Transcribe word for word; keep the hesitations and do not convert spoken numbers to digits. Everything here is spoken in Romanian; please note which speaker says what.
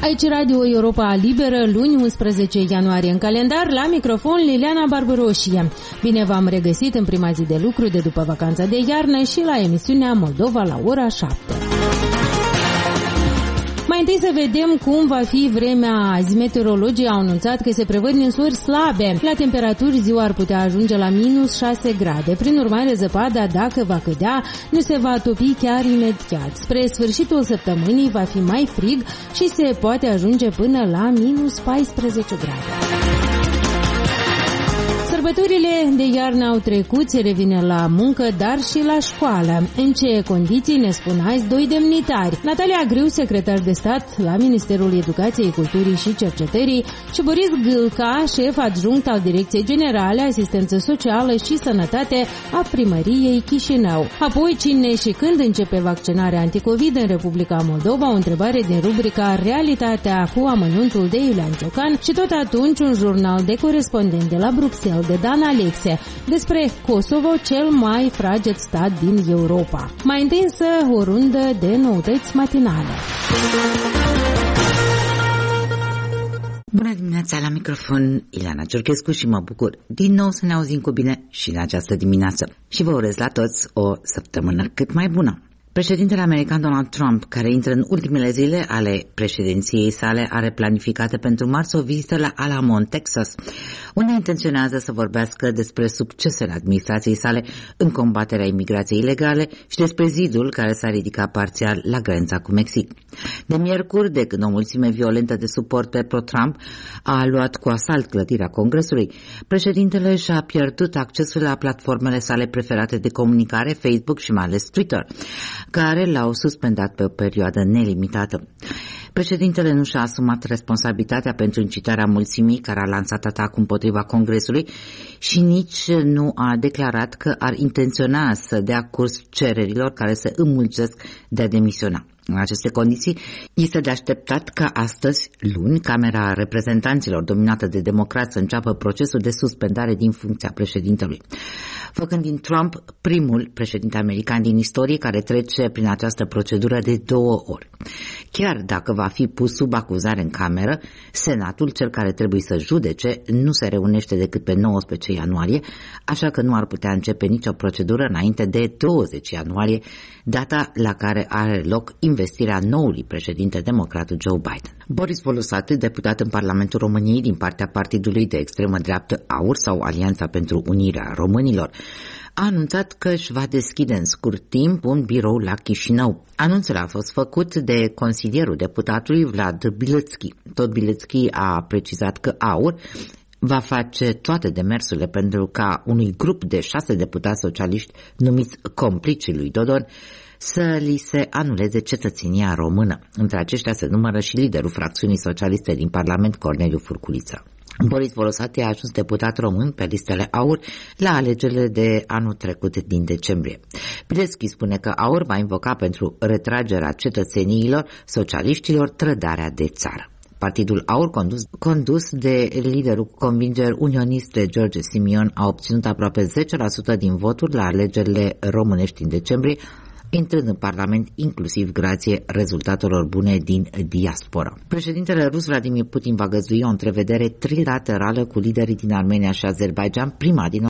Speaker 1: Aici Radio Europa Liberă, luni unsprezece ianuarie în calendar, la microfon Liliana Barbaroșie. Bine v-am regăsit în prima zi de lucru de după vacanța de iarnă și la emisiunea Moldova la ora șapte. Mai întâi să vedem cum va fi vremea azi. Meteorologii au anunțat că se prevăd ninsori slabe. La temperaturi ziua ar putea ajunge la minus șase grade. Prin urmare, zăpada, dacă va cădea, nu se va topi chiar imediat. Spre sfârșitul săptămânii va fi mai frig și se poate ajunge până la minus paisprezece grade. Sărbătorile de iarnă au trecut, se revine la muncă, dar și la școală. În ce condiții, ne spun azi doi demnitari. Natalia Griu, secretar de stat la Ministerul Educației, Culturii și Cercetării, și Boris Gâlca, șef adjunct al Direcției Generale Asistență Socială și Sănătate a Primăriei Chișinău. Apoi, cine și când începe vaccinarea anticovid în Republica Moldova, o întrebare din rubrica Realitatea cu amănuntul de Iulian Ciocan și tot atunci un jurnal de corespondent de la Bruxelles de Dan Alexe despre Kosovo, cel mai fraged stat din Europa. Mai întâi însă o rundă de noutăți matinale.
Speaker 2: Bună dimineața, la microfon Ileana Ciorchescu și mă bucur din nou să ne auzim cu bine și în această dimineață. Și vă urez la toți o săptămână cât mai bună. Președintele american Donald Trump, care intră în ultimele zile ale președinției sale, are planificată pentru marți o vizită la Alamo, în Texas, unde intenționează să vorbească despre succesele administrației sale în combaterea imigrației ilegale și despre zidul care s-a ridicat parțial la granița cu Mexic. De miercuri, de când o mulțime violentă de suporteri pro-Trump a luat cu asalt clădirea Congresului, președintele și-a pierdut accesul la platformele sale preferate de comunicare, Facebook și mai ales Twitter, care l-au suspendat pe o perioadă nelimitată. Președintele nu și-a asumat responsabilitatea pentru incitarea mulțimii care a lansat atacul împotriva Congresului și nici nu a declarat că ar intenționa să dea curs cererilor care se înmulțesc de a demisiona. În aceste condiții, este de așteptat ca astăzi, luni, Camera Reprezentanților, dominată de democrați, să înceapă procesul de suspendare din funcția președintelui, făcând din Trump primul președinte american din istorie care trece prin această procedură de două ori. Chiar dacă va fi pus sub acuzare în cameră, Senatul, cel care trebuie să judece, nu se reunește decât pe nouăsprezece ianuarie, așa că nu ar putea începe nicio procedură înainte de douăzeci ianuarie, data la care are loc investirea noului președinte democrat Joe Biden. Boris Volosat, deputat în Parlamentul României din partea partidului de extremă dreaptă AUR sau Alianța pentru Unirea Românilor, a anunțat că își va deschide în scurt timp un birou la Chișinău. Anunțul a fost făcut de consilierul deputatului Vlad Bilețchi. Tot Bilețchi a precizat că AUR va face toate demersurile pentru ca unui grup de șase deputați socialiști numiți complicii lui Dodon să li se anuleze cetățenia română. Între aceștia se numără și liderul fracțiunii socialiste din Parlament, Corneliu Furculiță. Boris Volosati a ajuns deputat român pe listele AUR la alegerile de anul trecut din decembrie. Bilețchi spune că AUR va invoca pentru retragerea cetățeniilor socialiștilor trădarea de țară. Partidul AUR, condus, condus de liderul cu convingeri unioniste George Simion, a obținut aproape zece la sută din voturi la alegerile românești din decembrie, intrând în Parlament inclusiv grație rezultatelor bune din diaspora. Președintele rus Vladimir Putin va găzdui o întrevedere trilaterală cu liderii din Armenia și Azerbaidjan, prima din